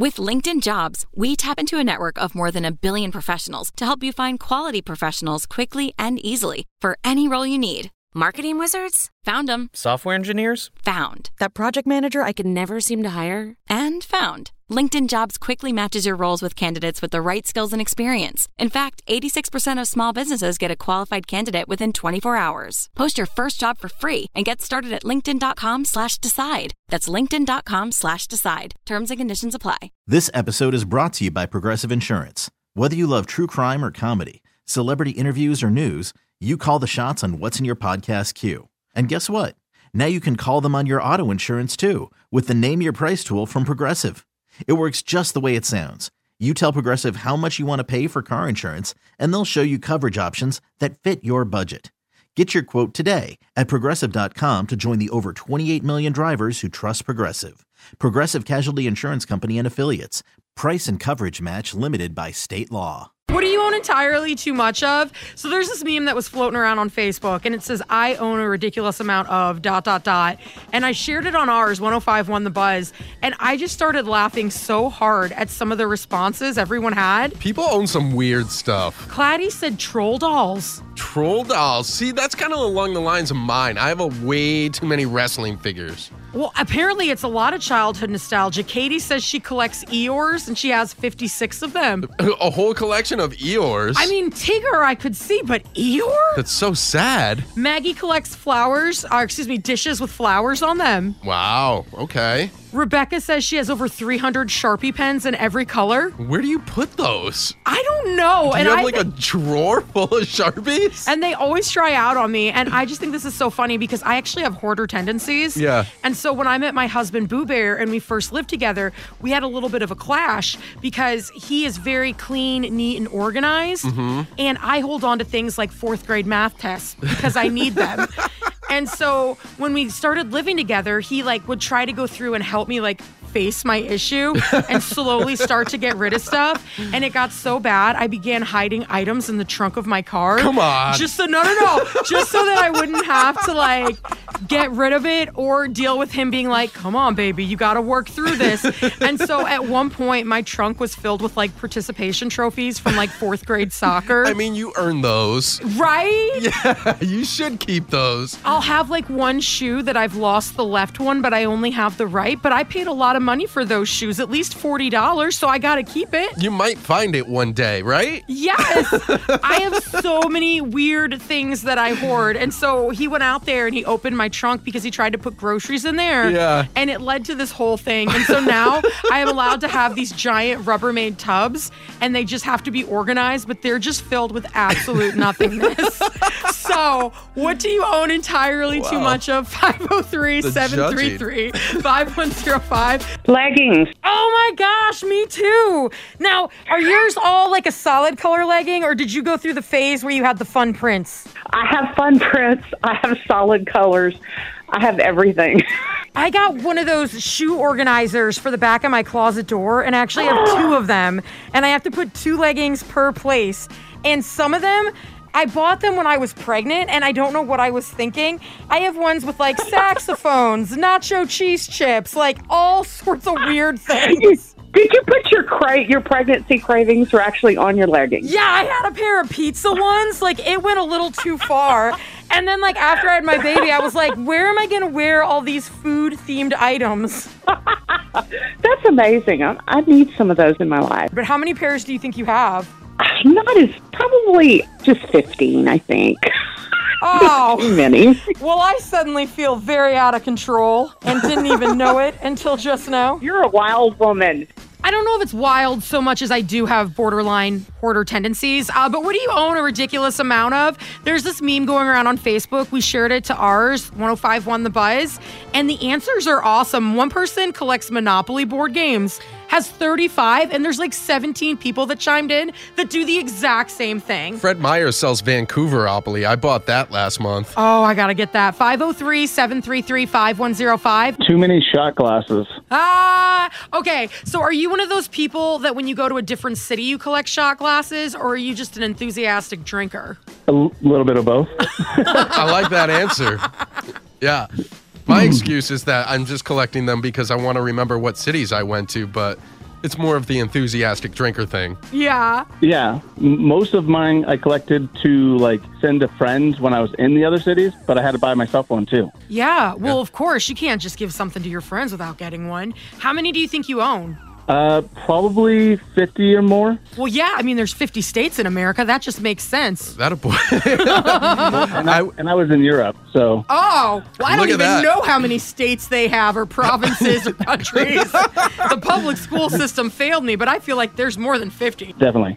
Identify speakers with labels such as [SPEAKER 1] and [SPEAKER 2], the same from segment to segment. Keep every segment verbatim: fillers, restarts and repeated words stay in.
[SPEAKER 1] With LinkedIn Jobs, we tap into a network of more than a billion professionals to help you find quality professionals quickly and easily for any role you need. Marketing wizards? Found them.
[SPEAKER 2] Software engineers?
[SPEAKER 1] Found.
[SPEAKER 3] That project manager I could never seem to hire?
[SPEAKER 1] And found. LinkedIn Jobs quickly matches your roles with candidates with the right skills and experience. In fact, eighty-six percent of small businesses get a qualified candidate within twenty-four hours. Post your first job for free and get started at linkedin.com slash decide. That's linkedin.com slash decide. Terms and conditions apply.
[SPEAKER 4] This episode is brought to you by Progressive Insurance. Whether you love true crime or comedy, celebrity interviews or news, you call the shots on what's in your podcast queue. And guess what? Now you can call them on your auto insurance too with the Name Your Price tool from Progressive. It works just the way it sounds. You tell Progressive how much you want to pay for car insurance, and they'll show you coverage options that fit your budget. Get your quote today at Progressive dot com to join the over twenty-eight million drivers who trust Progressive. Progressive Casualty Insurance Company and Affiliates. Price and coverage match limited by state law.
[SPEAKER 5] What do you own entirely too much of? So there's this meme that was floating around on Facebook, and it says, I own a ridiculous amount of dot, dot, dot. And I shared it on ours, one oh five one The Buzz, and I just started laughing so hard at some of the responses everyone had.
[SPEAKER 6] People own some weird stuff.
[SPEAKER 5] Claddy said troll dolls.
[SPEAKER 6] Troll dolls. See, that's kind of along the lines of mine. I have a way too many wrestling figures.
[SPEAKER 5] Well, apparently it's a lot of childhood nostalgia. Katie says she collects Eeyores, and she has fifty-six of them.
[SPEAKER 6] A whole collection of Eeyores?
[SPEAKER 5] I mean, Tigger I could see, but Eeyore?
[SPEAKER 6] That's so sad.
[SPEAKER 5] Maggie collects flowers, or excuse me, dishes with flowers on them.
[SPEAKER 6] Wow, okay.
[SPEAKER 5] Rebecca says she has over three hundred Sharpie pens in every color.
[SPEAKER 6] Where do you put those?
[SPEAKER 5] I don't know.
[SPEAKER 6] Do
[SPEAKER 5] and
[SPEAKER 6] you have
[SPEAKER 5] I
[SPEAKER 6] like
[SPEAKER 5] th-
[SPEAKER 6] a drawer full of Sharpies?
[SPEAKER 5] And they always try out on me. And I just think this is so funny because I actually have hoarder tendencies.
[SPEAKER 6] Yeah.
[SPEAKER 5] And so when I met my husband, Boo Bear, and we first lived together, we had a little bit of a clash because he is very clean, neat, and organized.
[SPEAKER 6] Mm-hmm.
[SPEAKER 5] And I hold on to things like fourth grade math tests because I need them. And so when we started living together, he like would try to go through and help me like face my issue and slowly start to get rid of stuff. And it got so bad, I began hiding items in the trunk of my car.
[SPEAKER 6] Come on.
[SPEAKER 5] Just so, no, no, no. Just so that I wouldn't have to like get rid of it or deal with him being like, come on, baby, you got to work through this. And so at one point, my trunk was filled with like participation trophies from like fourth grade soccer.
[SPEAKER 6] I mean, you earn those.
[SPEAKER 5] Right?
[SPEAKER 6] Yeah, you should keep those.
[SPEAKER 5] I'll have like one shoe that I've lost the left one, but I only have the right. But I paid a lot of money for those shoes, at least forty dollars, so I got to keep it.
[SPEAKER 6] You might find it one day, right?
[SPEAKER 5] Yes. I have so many weird things that I hoard. And so he went out there and he opened my trunk because he tried to put groceries in there.
[SPEAKER 6] Yeah.
[SPEAKER 5] And it led to this whole thing. And so now I am allowed to have these giant Rubbermaid tubs, and they just have to be organized, but they're just filled with absolute nothingness. So what do you own entirely
[SPEAKER 6] Wow.
[SPEAKER 5] too much of? five oh three, seven three three, five one oh five.
[SPEAKER 7] Leggings.
[SPEAKER 5] Oh my gosh, me too. Now, are yours all like a solid color legging, or did you go through the phase where you had the fun prints?
[SPEAKER 7] I have fun prints. I have solid colors. I have everything.
[SPEAKER 5] I got one of those shoe organizers for the back of my closet door, and I actually have two of them, and I have to put two leggings per place. And some of them, I bought them when I was pregnant, and I don't know what I was thinking. I have ones with like saxophones, nacho cheese chips, like all sorts of weird things.
[SPEAKER 7] Did you put your cra- your pregnancy cravings were actually on your leggings?
[SPEAKER 5] Yeah, I had a pair of pizza ones. Like, it went a little too far. And then, like, after I had my baby, I was like, where am I going to wear all these food-themed items?
[SPEAKER 7] That's amazing. I, I need some of those in my life.
[SPEAKER 5] But how many pairs do you think you have?
[SPEAKER 7] Not as, probably just fifteen, I think.
[SPEAKER 5] Oh.
[SPEAKER 7] Too many.
[SPEAKER 5] Well, I suddenly feel very out of control and didn't even know it until just now.
[SPEAKER 7] You're a wild woman.
[SPEAKER 5] I don't know if it's wild so much as I do have borderline hoarder tendencies, uh, but what do you own a ridiculous amount of? There's this meme going around on Facebook. We shared it to ours, one oh five one The Buzz, and the answers are awesome. One person collects Monopoly board games, has thirty-five, and there's like seventeen people that chimed in that do the exact same thing.
[SPEAKER 6] Fred Meyer sells Vancouveropoly. I bought that last month.
[SPEAKER 5] Oh, I gotta get that. five oh three, seven three three, five one oh five.
[SPEAKER 8] Too many shot glasses.
[SPEAKER 5] Ah, okay. So are you one of those people that when you go to a different city, you collect shot glasses, or are you just an enthusiastic drinker?
[SPEAKER 8] A l- little bit of both.
[SPEAKER 6] I like that answer. Yeah. My excuse is that I'm just collecting them because I want to remember what cities I went to, but It's more of the enthusiastic drinker thing.
[SPEAKER 5] Yeah.
[SPEAKER 8] Yeah, m- most of mine I collected to like send to friends when I was in the other cities, but I had to buy myself one too.
[SPEAKER 5] Yeah. Well, of course, you can't just give something to your friends without getting one. How many do you think you own?
[SPEAKER 8] Uh, probably fifty or more.
[SPEAKER 5] Well, yeah. I mean, there's fifty states in America. That just makes sense.
[SPEAKER 6] That a boy.
[SPEAKER 8] And I, and I was in Europe, so
[SPEAKER 5] Oh, well, I don't
[SPEAKER 6] Look at
[SPEAKER 5] even
[SPEAKER 6] that.
[SPEAKER 5] know how many states they have or provinces or countries. The public school system failed me, but I feel like there's more than fifty.
[SPEAKER 8] definitely.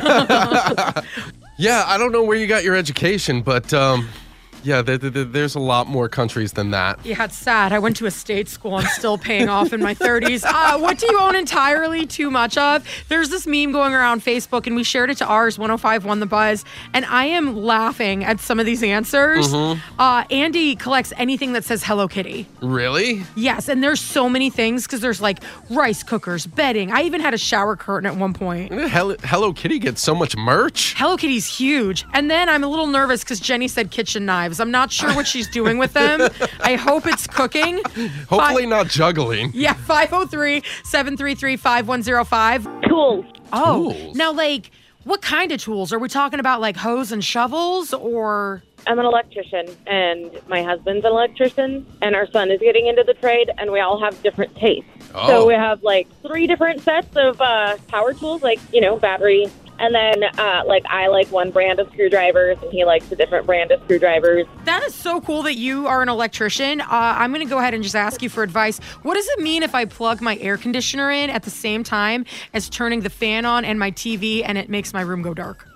[SPEAKER 6] Yeah, I don't know where you got your education, but um, yeah, there, there, there's a lot more countries than that.
[SPEAKER 5] Yeah, it's sad. I went to a state school. I'm still paying off in my thirties. Uh, what do you own entirely too much of? There's this meme going around Facebook, and we shared it to ours, one oh five one The Buzz, and I am laughing at some of these answers.
[SPEAKER 6] Mm-hmm.
[SPEAKER 5] Uh, Andy collects anything that says Hello Kitty.
[SPEAKER 6] Really?
[SPEAKER 5] Yes, and there's so many things because there's like rice cookers, bedding. I even had a shower curtain at one point.
[SPEAKER 6] When did Hello, Hello Kitty get so much merch?
[SPEAKER 5] Hello Kitty's huge. And then I'm a little nervous because Jenny said kitchen knives. I'm not sure what she's doing with them. I hope it's cooking.
[SPEAKER 6] Hopefully
[SPEAKER 5] Fi-
[SPEAKER 6] not juggling.
[SPEAKER 5] Yeah, five oh three, seven three three, five one oh five.
[SPEAKER 7] Tools.
[SPEAKER 5] Oh,
[SPEAKER 6] Tools.
[SPEAKER 5] now like, what kind of tools? Are we talking about like hose and shovels or...
[SPEAKER 2] I'm an electrician, and my husband's an electrician, and our son is getting into the trade, and we all have different tastes.
[SPEAKER 6] Oh.
[SPEAKER 2] So we have, like, three different sets of uh, power tools, like, you know, battery. And then, uh, like, I like one brand of screwdrivers, and he likes a different brand of screwdrivers.
[SPEAKER 5] That is so cool that you are an electrician. Uh, I'm going to go ahead and just ask you for advice. What does it mean if I plug my air conditioner in at the same time as turning the fan on and my T V, and it makes my room go dark?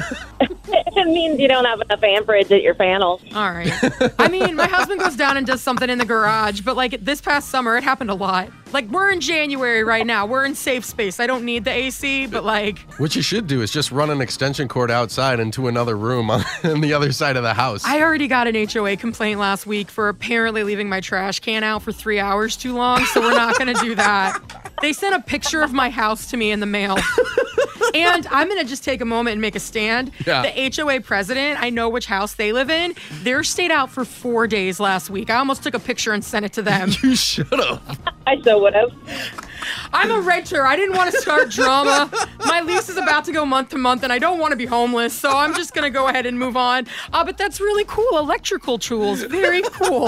[SPEAKER 2] It means you don't have enough amperage at your panel.
[SPEAKER 5] All right. I mean, my husband goes down and does something in the garage, but like this past summer, it happened a lot. Like we're in January right now. We're in safe space. I don't need the A C, but like...
[SPEAKER 6] What you should do is just run an extension cord outside into another room on, on the other side of the house.
[SPEAKER 5] I already got an H O A complaint last week for apparently leaving my trash can out for three hours too long, so we're not going to do that. They sent a picture of my house to me in the mail. And I'm going to just take a moment and make a stand.
[SPEAKER 6] Yeah.
[SPEAKER 5] The H O A president, I know which house they live in. Theirs stayed out for four days last week. I almost took a picture and sent it to them.
[SPEAKER 6] You should have.
[SPEAKER 2] I so would have.
[SPEAKER 5] I'm a renter. I didn't want to start drama. My lease is about to go month to month, and I don't want to be homeless, so I'm just going to go ahead and move on. Uh, but that's really cool. Electrical tools. Very cool.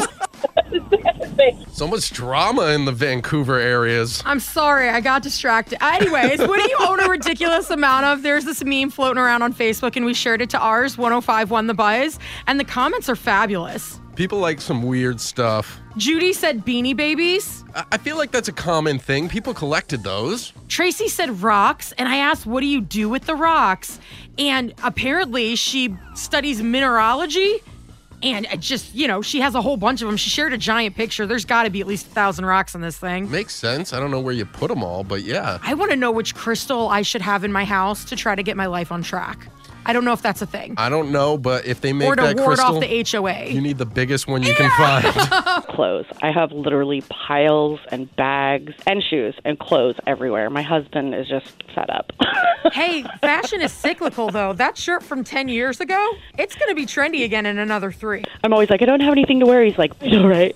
[SPEAKER 6] So much drama in the Vancouver areas.
[SPEAKER 5] I'm sorry, I got distracted. Anyways, what do you own a ridiculous amount of? There's this meme floating around on Facebook, and we shared it to ours, one oh five one The Buzz, and the comments are fabulous.
[SPEAKER 6] People like some weird stuff.
[SPEAKER 5] Judy said Beanie Babies.
[SPEAKER 6] I I feel like that's a common thing. People collected those.
[SPEAKER 5] Tracy said rocks, and I asked, what do you do with the rocks? And apparently she studies mineralogy, and it just, you know, she has a whole bunch of them. She shared a giant picture. There's got to be at least a thousand rocks in this thing.
[SPEAKER 6] Makes sense. I don't know where you put them all, but yeah.
[SPEAKER 5] I want to know which crystal I should have in my house to try to get my life on track. I don't know if that's a thing.
[SPEAKER 6] I don't know, but if they make
[SPEAKER 5] Or to
[SPEAKER 6] that
[SPEAKER 5] ward
[SPEAKER 6] crystal,
[SPEAKER 5] off the H O A.
[SPEAKER 6] you need the biggest one you can find.
[SPEAKER 7] Clothes. I have literally piles and bags and shoes and clothes everywhere. My husband is just fed up.
[SPEAKER 5] Hey, fashion is cyclical, though. That shirt from ten years ago, it's going to be trendy again in another three.
[SPEAKER 7] I'm always like, I don't have anything to wear. He's like, all right.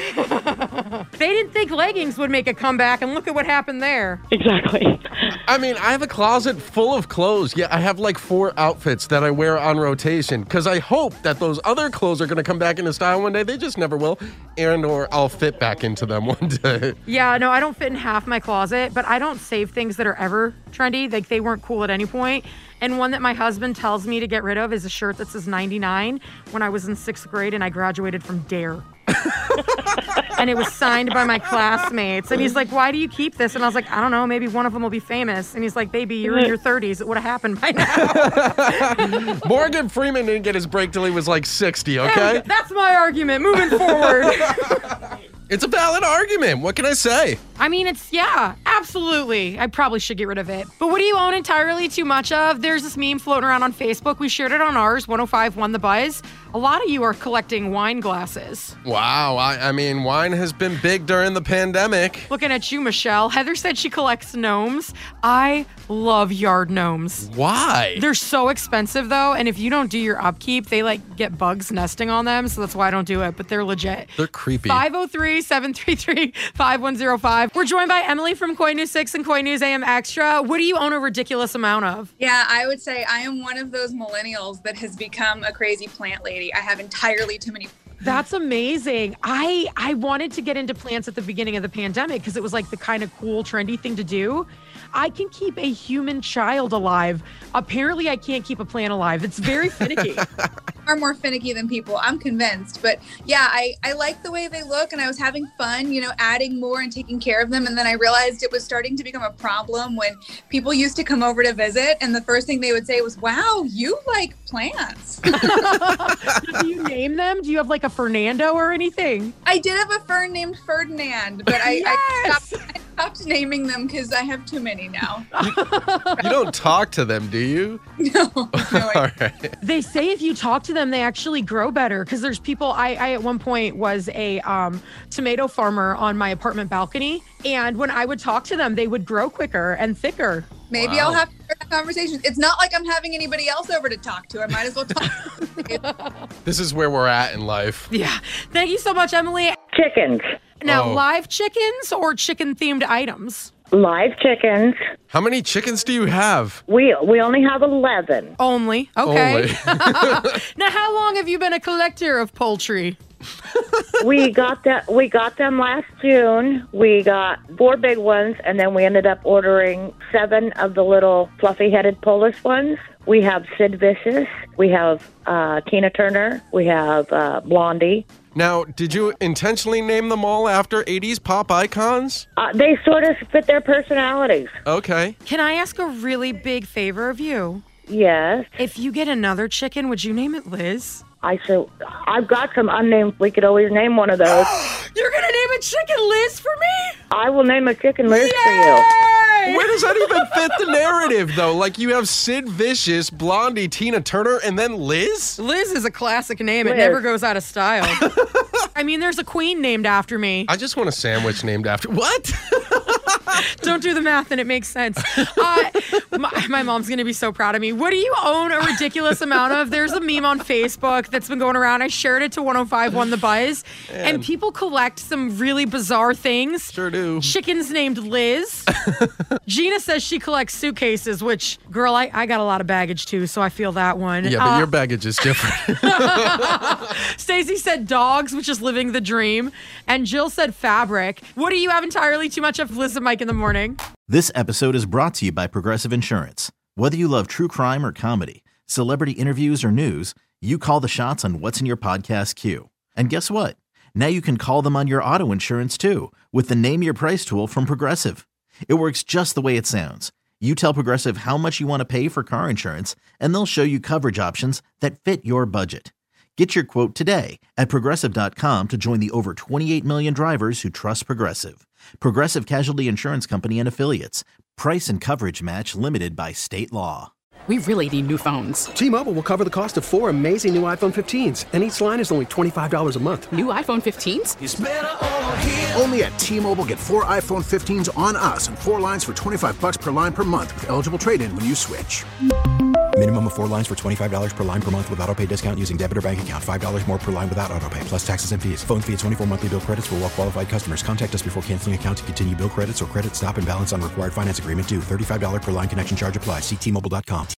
[SPEAKER 5] They didn't think leggings would make a comeback, and look at what happened there.
[SPEAKER 7] Exactly.
[SPEAKER 6] I mean, I have a closet full of clothes. Yeah, I have like four outfits that I wear on rotation because I hope that those other clothes are going to come back into style one day. They just never will. And or I'll fit back into them one day.
[SPEAKER 5] Yeah, no, I don't fit in half my closet, but I don't save things that are ever trendy. Like, they weren't cool at any point. And one that my husband tells me to get rid of is a shirt that says ninety-nine when I was in sixth grade and I graduated from Dare. And it was signed by my classmates. And he's like, why do you keep this? And I was like, I don't know, maybe one of them will be famous. And he's like, baby, you're in your thirties. It would have happened by now.
[SPEAKER 6] Morgan Freeman didn't get his break till he was like sixty, okay?
[SPEAKER 5] And that's my argument moving forward.
[SPEAKER 6] It's a valid argument. What can I say?
[SPEAKER 5] I mean, it's, yeah, absolutely. I probably should get rid of it. But what do you own entirely too much of? There's this meme floating around on Facebook. We shared it on ours, one oh five one The Buzz. A lot of you are collecting wine glasses.
[SPEAKER 6] Wow. I, I mean, wine has been big during the pandemic.
[SPEAKER 5] Looking at you, Michelle. Heather said she collects gnomes. I love yard gnomes.
[SPEAKER 6] Why?
[SPEAKER 5] They're so expensive, though, and if you don't do your upkeep, they, like, get bugs nesting on them, so that's why I don't do it, but they're legit.
[SPEAKER 6] They're creepy.
[SPEAKER 5] five oh three, seven three three, five one oh five. We're joined by Emily from Quail Koi News six and Koi News A M Extra. What do you own a ridiculous amount of?
[SPEAKER 9] Yeah, I would say I am one of those millennials that has become a crazy plant lady. I have entirely too many.
[SPEAKER 5] That's amazing. I I wanted to get into plants at the beginning of the pandemic because it was like the kind of cool, trendy thing to do. I can keep a human child alive. Apparently, I can't keep a plant alive. It's very finicky.
[SPEAKER 9] Are more finicky than people. I'm convinced. But yeah, I, I like the way they look, and I was having fun, you know, adding more and taking care of them. And then I realized it was starting to become a problem when people used to come over to visit, and the first thing they would say was, wow, you like plants.
[SPEAKER 5] Do you name them? Do you have like a Fernando or anything?
[SPEAKER 9] I did have a fern named Ferdinand, but I,
[SPEAKER 5] yes!
[SPEAKER 9] I, stopped, I stopped naming them because I have too many now.
[SPEAKER 6] You don't talk to them, do you?
[SPEAKER 9] No. no I,
[SPEAKER 6] All right.
[SPEAKER 5] They say if you talk to them, they actually grow better because there's people. I, I at one point was a um, tomato farmer on my apartment balcony. And when I would talk to them, they would grow quicker and thicker.
[SPEAKER 9] Maybe
[SPEAKER 6] Wow.
[SPEAKER 9] I'll have to start a conversation. It's not like I'm having anybody else over to talk to. I might as well talk to you.
[SPEAKER 6] This is where we're at in life.
[SPEAKER 5] Yeah. Thank you so much, Emily.
[SPEAKER 2] Chickens.
[SPEAKER 5] Now,
[SPEAKER 6] Oh.
[SPEAKER 5] live chickens or chicken-themed items?
[SPEAKER 2] Live chickens.
[SPEAKER 6] How many chickens do you have?
[SPEAKER 2] We we only have eleven.
[SPEAKER 5] Only. Okay.
[SPEAKER 6] Only.
[SPEAKER 5] Now, how long have you been a collector of poultry?
[SPEAKER 2] we got that. We got them last June. We got four big ones, and then we ended up ordering seven of the little fluffy-headed Polish ones. We have Sid Vicious. We have uh, Tina Turner. We have uh, Blondie.
[SPEAKER 6] Now, did you intentionally name them all after eighties pop icons?
[SPEAKER 2] Uh, they sort of fit their personalities.
[SPEAKER 6] Okay.
[SPEAKER 5] Can I ask a really big favor of you?
[SPEAKER 2] Yes.
[SPEAKER 5] If you get another chicken, would you name it Liz?
[SPEAKER 2] I said, I've got some unnamed. We could always name one of those.
[SPEAKER 5] You're going to name a chicken Liz for me?
[SPEAKER 2] I will name a chicken Liz for you.
[SPEAKER 5] Yay!
[SPEAKER 6] Where does that even fit the narrative, though? Like, you have Sid Vicious, Blondie, Tina Turner, and then Liz?
[SPEAKER 5] Liz is a classic name. It
[SPEAKER 2] Liz.
[SPEAKER 5] never goes out of style. I mean, there's a queen named after me.
[SPEAKER 6] I just want a sandwich named after... What?
[SPEAKER 5] Don't do the math and it makes sense. Uh, my, my mom's going to be so proud of me. What do you own a ridiculous amount of? There's a meme on Facebook that's been going around. I shared it to one oh five one The Buzz.
[SPEAKER 6] Man.
[SPEAKER 5] And people collect some really bizarre things.
[SPEAKER 6] Sure do.
[SPEAKER 5] Chickens named Liz. Gina says she collects suitcases, which, girl, I, I got a lot of baggage too, so I feel that one.
[SPEAKER 6] Yeah, but
[SPEAKER 5] Uh,
[SPEAKER 6] your baggage is different.
[SPEAKER 5] Stacey said dogs, which is living the dream. And Jill said fabric. What do you have entirely too much of, Liz and Mike in the morning?
[SPEAKER 4] This episode is brought to you by Progressive Insurance. Whether you love true crime or comedy, celebrity interviews or news, you call the shots on what's in your podcast queue. And guess what? Now you can call them on your auto insurance too with the Name Your Price tool from Progressive. It works just the way it sounds. You tell Progressive how much you want to pay for car insurance, and they'll show you coverage options that fit your budget. Get your quote today at Progressive dot com to join the over twenty-eight million drivers who trust Progressive. Progressive Casualty Insurance Company and Affiliates. Price and coverage match limited by state law.
[SPEAKER 10] We really need new phones.
[SPEAKER 11] T-Mobile will cover the cost of four amazing new iPhone fifteens, and each line is only twenty-five dollars a month.
[SPEAKER 10] New iPhone fifteens?
[SPEAKER 12] It's better over here. Only at T-Mobile, get four iPhone fifteens on us and four lines for twenty-five bucks per line per month with eligible trade-in when you switch.
[SPEAKER 13] Minimum of four lines for twenty-five dollars per line per month with autopay discount using debit or bank account. five dollars more per line without autopay, plus taxes and fees. Phone fee at twenty-four monthly bill credits for well-qualified customers. Contact us before canceling account to continue bill credits or credit stop and balance on required finance agreement due. thirty-five dollars per line connection charge applies. See T Mobile dot com.